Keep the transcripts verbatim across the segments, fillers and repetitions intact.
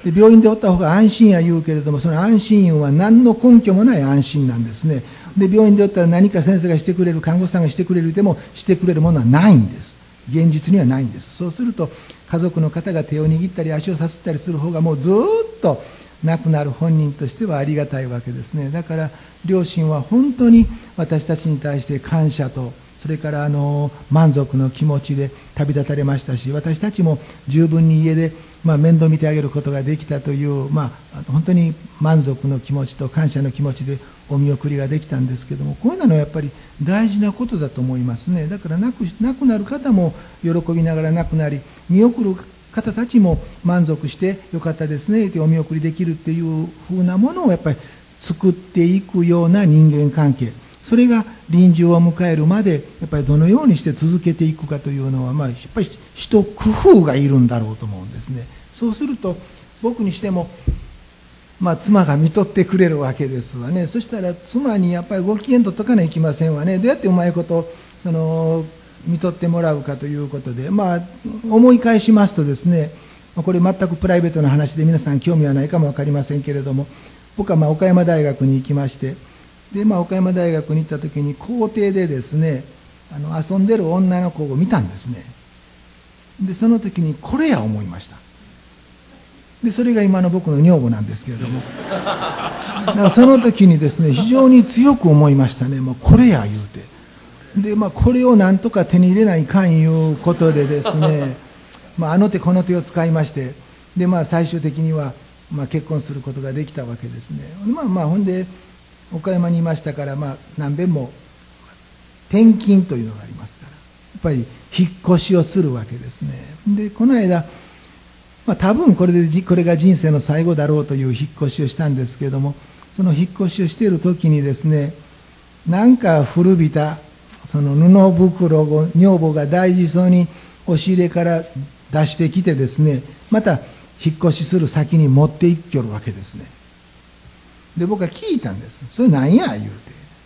で病院でおった方が安心や言うけれども、その安心は何の根拠もない安心なんですね。で病院でおったら何か先生がしてくれる、看護師さんがしてくれるでもしてくれるものはないんです。現実にはないんです。そうすると家族の方が手を握ったり足をさすったりする方がもうずっと亡くなる本人としてはありがたいわけですね。だから両親は本当に私たちに対して感謝と、それからあの満足の気持ちで旅立たれましたし、私たちも十分に家で、まあ、面倒見てあげることができたという、まあ、本当に満足の気持ちと感謝の気持ちでお見送りができたんですけども、こういうのはやっぱり大事なことだと思いますね。だから亡く、亡くなる方も喜びながら亡くなり、見送る方たちも満足してよかったですねってお見送りできるっていうふうなものをやっぱり作っていくような人間関係、それが臨終を迎えるまでやっぱりどのようにして続けていくかというのは、まあ、やっぱり一工夫がいるんだろうと思うんですね。そうすると僕にしても、まあ、妻が看取ってくれるわけですわね。そしたら妻にやっぱりご機嫌取っとかないといけませんわね。どうやってうまいことその看取ってもらうかということで、まあ、思い返しますとですね、これ全くプライベートな話で皆さん興味はないかも分かりませんけれども、僕はまあ岡山大学に行きまして、で、まあ、岡山大学に行った時に校庭でですね、あの遊んでる女の子を見たんですね。でその時にこれや思いました。でそれが今の僕の女房なんですけれども、だからその時にですね非常に強く思いましたね。もうこれや言うて、で、まあ、これをなんとか手に入れないかんいうことでですね、まあ、あの手この手を使いまして、で、まあ、最終的には、まあ、結婚することができたわけですね。まあまあほんで岡山にいましたから、まあ、何べんも転勤というのがありますから、やっぱり引っ越しをするわけですね。でこの間、まあ、多分これでこれが人生の最後だろうという引っ越しをしたんですけれども、その引っ越しをしている時にですね、なんか古びたその布袋を女房が大事そうに押し入れから出してきてですね、また引っ越しする先に持っていきよるわけですね。で僕は聞いたんです。それ何や言うて。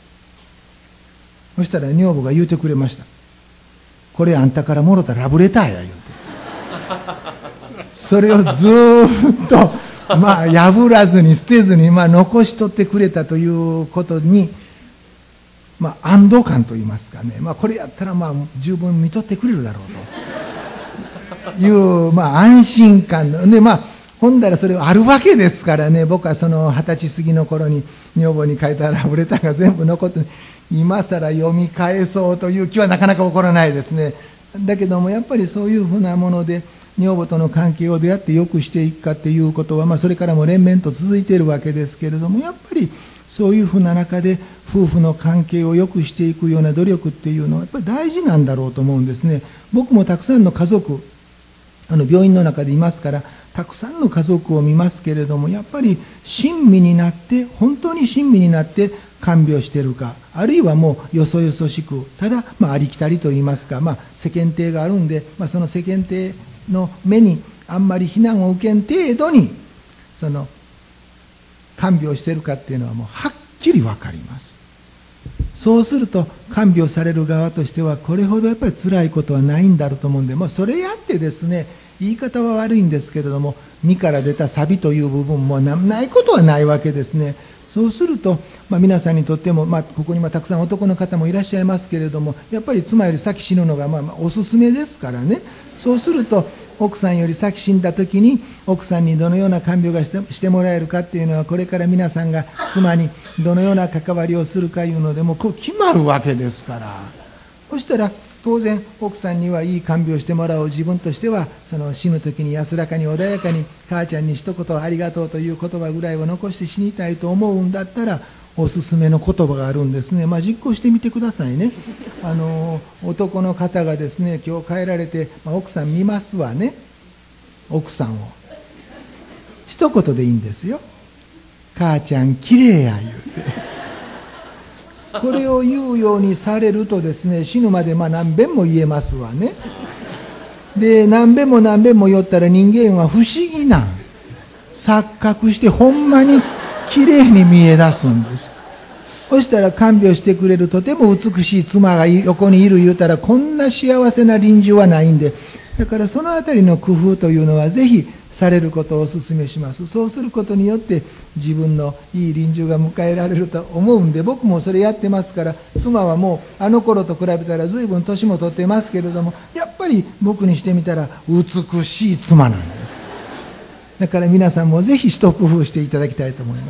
そしたら女房が言うてくれました。これあんたからもろたラブレターや言うて。それをずーっとまあ破らずに捨てずに、まあ、残しとってくれたということに、まあ、安堵感といいますかね、まあ、これやったらまあ十分見とってくれるだろうという、まあ、安心感で、まあほんだらそれはあるわけですからね。僕はその二十歳過ぎの頃に女房に書いたラブレターが全部残って、今更読み返そうという気はなかなか起こらないですね。だけどもやっぱりそういうふうなもので女房との関係をどうやって良くしていくかっていうことは、まあ、それからも連綿と続いているわけですけれども、やっぱりそういうふうな中で夫婦の関係を良くしていくような努力っていうのはやっぱり大事なんだろうと思うんですね。僕もたくさんの家族、あの病院の中でいますから、たくさんの家族を見ますけれども、やっぱり親身になって、本当に親身になって看病しているか、あるいはもうよそよそしく、ただ、まあ、ありきたりといいますか、まあ、世間体があるんで、まあ、その世間体の目にあんまり非難を受けん程度にその看病しているかっていうのはもうはっきり分かります。そうすると看病される側としてはこれほどやっぱり辛いことはないんだろうと思うんで、まあ、それやってですね、言い方は悪いんですけれども、身から出た錆という部分もないことはないわけですね。そうすると、まあ、皆さんにとっても、まあ、ここにもたくさん男の方もいらっしゃいますけれども、やっぱり妻より先死ぬのがまあまあおすすめですからね。そうすると奥さんより先死んだ時に奥さんにどのような看病がして、してもらえるかっていうのは、これから皆さんが妻にどのような関わりをするかいうのでもこう決まるわけですから、そしたら当然奥さんにはいい看病してもらおう、自分としてはその死ぬ時に安らかに穏やかに母ちゃんに一言ありがとうという言葉ぐらいを残して死にたいと思うんだったら、おすすめの言葉があるんですね。まあ、実行してみてくださいね。あの男の方がですね、今日帰られて、まあ、奥さん見ますわね。奥さんを一言でいいんですよ。母ちゃんきれいや言うてこれを言うようにされるとですね、死ぬまでまあ何遍も言えますわね。で何遍も何遍も言ったら人間は不思議な錯覚してほんまにきれいに見え出すんです。そしたら看病してくれるとても美しい妻が横にいる言うたら、こんな幸せな臨終はないんで、だからそのあたりの工夫というのはぜひされることをお勧めします。そうすることによって自分のいい臨終が迎えられると思うんで、僕もそれやってますから、妻はもうあの頃と比べたら随分年も取ってますけれども、やっぱり僕にしてみたら美しい妻なんです。だから皆さんもぜひ一工夫していただきたいと思います。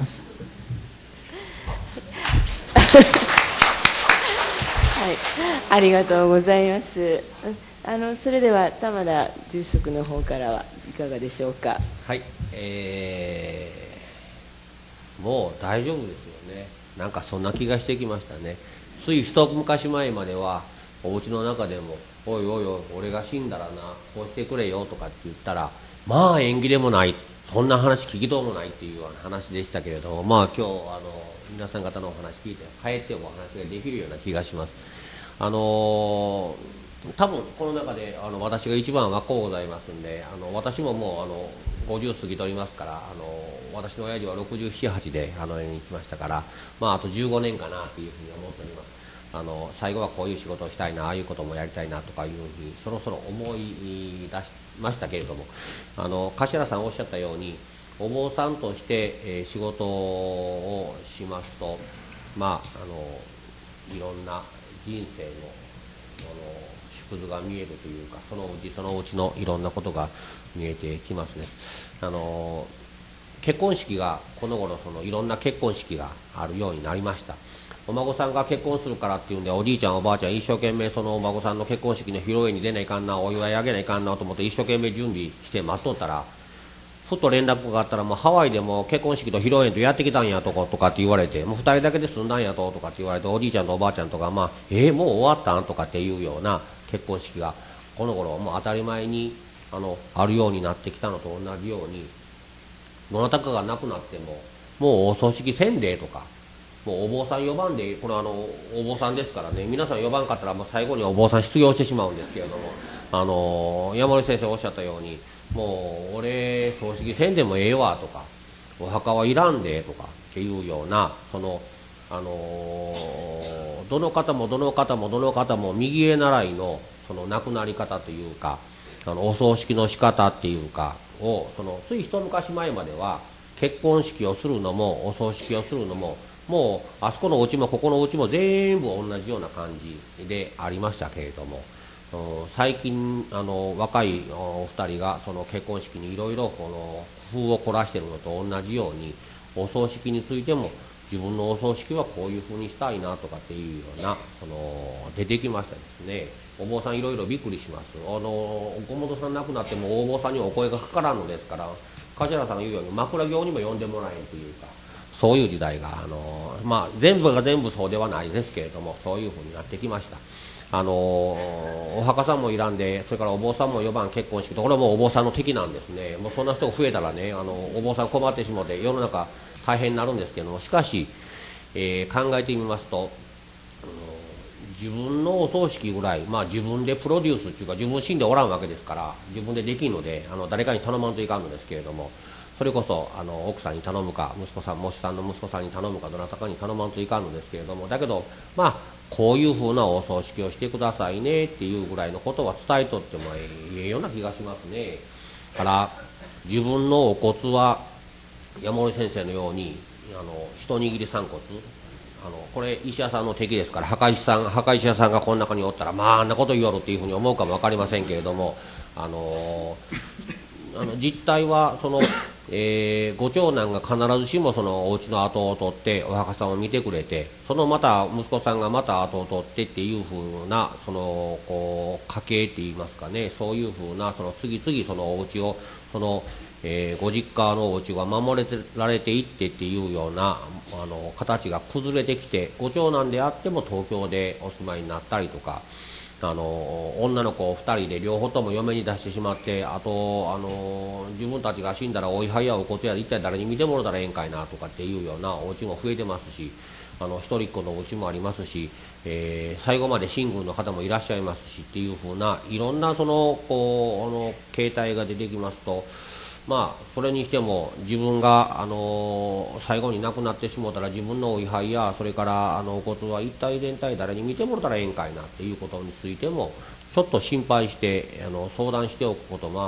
はい、ありがとうございます。あのそれでは玉田住職の方からはいかがでしょうか。 はい、えー、もう大丈夫ですよね。なんかそんな気がしてきましたね。つい一昔前まではお家の中でも「おいおいおい俺が死んだらなこうしてくれよ」とかって言ったら、まあ縁起でもない、そんな話聞きとうもないっていうような話でしたけれども、まあ今日あの皆さん方のお話聞いて帰ってお話ができるような気がします。あのー多分この中であの私が一番若うございますんで、あの私ももうあのごじゅう過ぎとりますから、あの私の親父はろくじゅうなな、はちであの世に来ましたから、まあ、あとじゅうごねんかなというふうに思っております。あの最後はこういう仕事をしたいな、ああいうこともやりたいなとかいうふうにそろそろ思い出しましたけれども、あの頭さんおっしゃったようにお坊さんとして、えー、仕事をしますと、まああのいろんな人生の縮図が見えるというか、そのうちそのうちのいろんなことが見えてきますね。あの結婚式がこの頃そのいろんな結婚式があるようになりました。お孫さんが結婚するからっていうんで、おじいちゃんおばあちゃん一生懸命そのお孫さんの結婚式の披露宴に出ないかんな、お祝いあげないかんなと思って一生懸命準備して待っとったら、ふと連絡があったら、もうハワイでも結婚式と披露宴とやってきたんやとかとかって言われて、もうふたりだけで済んだんやととかって言われて、おじいちゃんとおばあちゃんとか、まあえー、もう終わったんとかっていうような結婚式がこの頃もう当たり前にあのあるようになってきたのと同じように、どなたかが亡くなってももうお葬式せんでとか、もうお坊さん呼ばんで、これあのお坊さんですからね、皆さん呼ばんかったらもう最後にお坊さん失業してしまうんですけれども、あの山森先生おっしゃったように、もう俺葬式せんでもええわとか、お墓はいらんでとかっていうような、そのあのー、どの方もどの方もどの方も右へ習いのその亡くなり方というか、あのお葬式の仕方っていうかを、そのつい一昔前までは結婚式をするのもお葬式をするのも、もうあそこのお家もここのお家も全部同じような感じでありましたけれども、最近あの若いお二人がその結婚式にいろいろこの工夫を凝らしているのと同じように、お葬式についても自分のお葬式はこういうふうにしたいなとかっていうようなその出てきましたですね。お坊さんいろいろびっくりします。あの岡本さん亡くなってもお坊さんにお声がかからんのですから、頭さんが言うように枕業にも呼んでもらえんというか、そういう時代があの、まあ、全部が全部そうではないですけれども、そういうふうになってきました。あのお墓さんもいらんで、それからお坊さんも呼ばん結婚式と、これはもうお坊さんの敵なんですね。もうそんな人が増えたらね、あのお坊さん困ってしまって世の中大変になるんですけども、しかし、えー、考えてみますと、自分のお葬式ぐらい、まあ、自分でプロデュースっていうか、自分死んでおらんわけですから自分でできんので、あの誰かに頼まんといかんのですけれども、それこそあの奥さんに頼むか、息子さん、もしさんの息子さんに頼むか、どなたかに頼まんといかんのですけれども、だけどまあこういうふうなお葬式をしてくださいねっていうぐらいのことは伝えとってもええような気がしますね。から自分のお骨は山森先生のようにあの一握り散骨、あのこれ石屋さんの敵ですから、墓石さん墓石屋さんがこの中におったら、まああんなこと言おるっていうふうに思うかも分かりませんけれども、あのあの実態はその、えー、ご長男が必ずしもそのお家の後を取ってお墓さんを見てくれて、そのまた息子さんがまた後を取ってっていうふうなそのこう家系っていいますかね、そういうふうなその次々そのお家をそのえー、ご実家のお家が守れられていってっていうようなあの形が崩れてきて、ご長男であっても東京でお住まいになったりとか、あの女の子ふたりで両方とも嫁に出してしまって、あとあの自分たちが死んだらお位牌やお骨や一体誰に見てもらったらええんかいなとかっていうようなお家も増えてますし、あの一人っ子のお家もありますし、えー、最後までシングルの方もいらっしゃいますしっていうふうないろんなそのこうあの形態が出てきますと、まあそれにしても自分が、あのー、最後に亡くなってしもうたら自分のお位牌やそれからあのお骨は一体全体誰に見てもらったらええんかいなっていうことについてもちょっと心配してあの相談しておくことが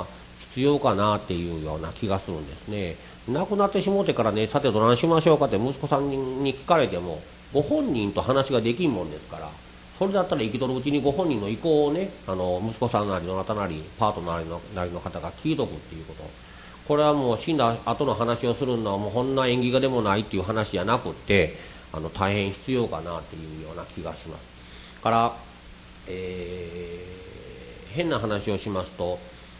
必要かなっていうような気がするんですね。亡くなってしもうてからね、さてどないしましょうかって息子さんに聞かれてもご本人と話ができんもんですから、それだったら生きとるうちにご本人の意向をね、あの息子さんなりどなたなりパートナーなりの方が聞いとくっていうこと、これはもう死んだ後の話をするのはもうこんな縁起がでもないっていう話じゃなくって、あの大変必要かなっていうような気がします。から、えー、変な話をしますと、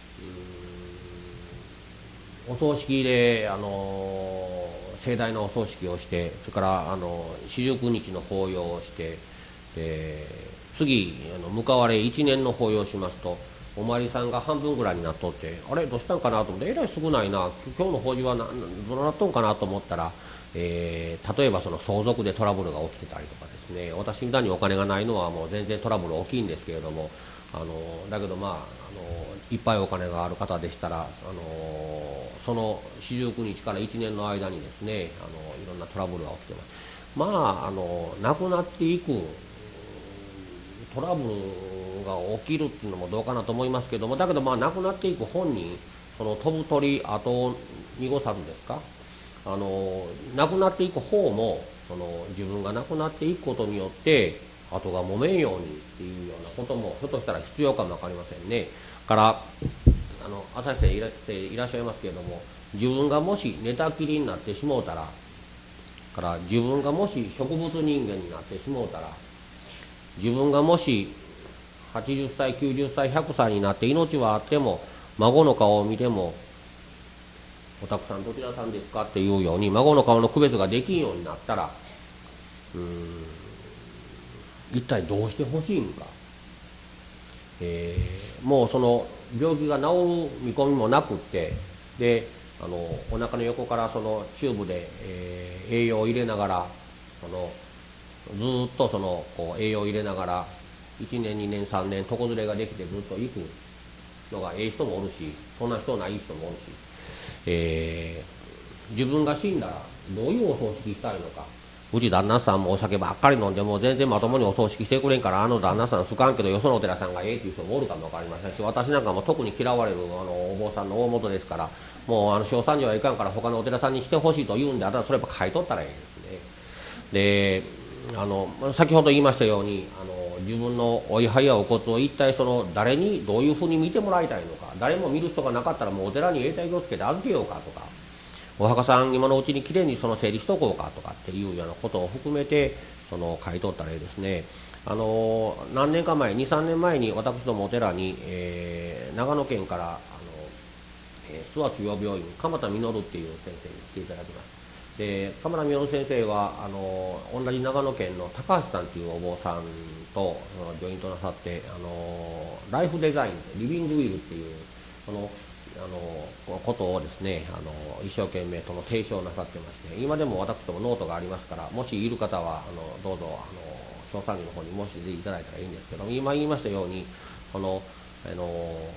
お葬式で、あの盛大なお葬式をして、それからあの四十九日の法要をして、で次あの向かわれいちねんの法要をしますと、お参りさんが半分ぐらいになっとって、あれどうしたんかなと思って、えらい少ないな、今日の法事はなどうなっとんかなと思ったら、えー、例えばその相続でトラブルが起きてたりとかですね、私みたいにお金がないのはもう全然トラブル大きいんですけれども、あのだけどまあ、あのいっぱいお金がある方でしたら、あのその四十九日からいちねんの間にですね、あのいろんなトラブルが起きてます。まあ、あの亡くなっていくトラブルが起きるっていうのもどうかなと思いますけども、だけどまあ亡くなっていく本人、その飛ぶ鳥後濁さずですか、あの亡くなっていく方もその自分が亡くなっていくことによって後が揉めんようにっていうようなこともひょっとしたら必要かも分かりませんね。からあの朝日先生いらいらっしゃいますけれども、自分がもし寝たきりになってしもうたら、から自分がもし植物人間になってしもうたら、自分がもしはちじゅっさいきゅうじゅっさいひゃくさいになって命はあっても孫の顔を見ても「おたくさんどちらさんですか?」っていうように孫の顔の区別ができんようになったら、うーん一体どうしてほしいのか、えー、もうその病気が治る見込みもなくって、であのお腹の横からそのチューブで、えー、栄養を入れながらそのずーっとそのこう栄養を入れながらいちねんにねんさんねん床ずれができてずっと行くのがええ人もおるし、そんな人ない人もおるし、えー、自分が死んだらどういうお葬式したいのか。うち旦那さんもお酒ばっかり飲んでもう全然まともにお葬式してくれんから、あの旦那さん好かんけどよそのお寺さんがええっていう人もおるかも分かりませんし、私なんかも特に嫌われるあのお坊さんの大元ですから、もうあの小三にはいかんから他のお寺さんにしてほしいと言うんであったらそれやっぱ買い取ったらええですね。であの先ほど言いましたように、あの自分のお位牌やお骨を一体その誰にどういうふうに見てもらいたいのか、誰も見る人がなかったらもうお寺に永代をつけて預けようかとか、お墓さん今のうちにきれいにその整理しとこうかとかっていうようなことを含めてその買い取ったらいいですね。あの何年か前にさんねんまえに私どもお寺に、えー、長野県からあの、えー、諏訪中央病院鎌田実っていう先生に来ていただきます。で鎌田実先生はあの同じ長野県の高橋さんというお坊さんとジョイントなさって、あのライフデザインリビングウィルっていうそのあのことをですね、あの一生懸命その提唱なさってまして、今でも私どもノートがありますから、もしいる方はあのどうぞあの小参議の方に申し出ていただいたらいいんですけども、今言いましたようにこのあの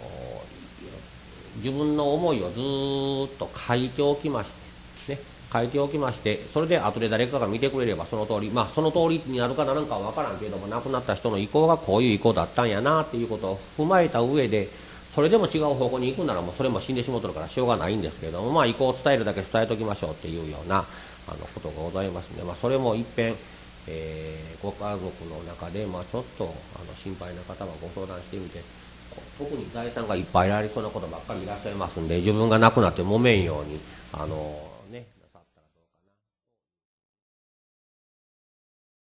自分の思いをずーっと書いておきましてね、書いておきまして、それで後で誰かが見てくれればその通り、まあその通りになるかならんかは分からんけれども、亡くなった人の意向がこういう意向だったんやなっていうことを踏まえた上で、それでも違う方向に行くならもうそれも死んでしもうとるからしょうがないんですけれども、まあ意向を伝えるだけ伝えときましょうっていうようなあのことがございますので、まあ、それもいっぺん、えー、ご家族の中で、まあ、ちょっとあの心配な方はご相談してみて、特に財産がいっぱいありそうなことばっかりいらっしゃいますんで、自分が亡くなって揉めんようにあのね